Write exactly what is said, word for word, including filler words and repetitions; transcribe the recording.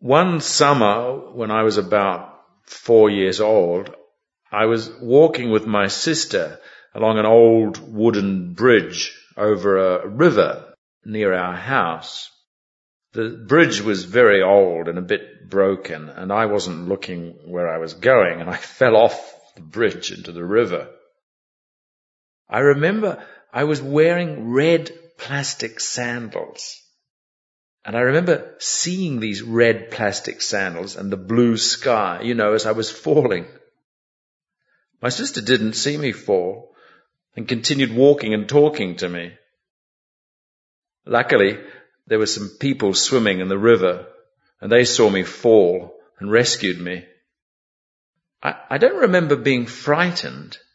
One summer, when I was about four years old, I was walking with my sister along an old wooden bridge over a river near our house. The bridge was very old and a bit broken, and I wasn't looking where I was going, and I fell off the bridge into the river. I remember I was wearing red plastic sandals. And I remember seeing these red plastic sandals and the blue sky, you know, as I was falling. My sister didn't see me fall and continued walking and talking to me. Luckily, there were some people swimming in the river, and they saw me fall and rescued me. I, I don't remember being frightened,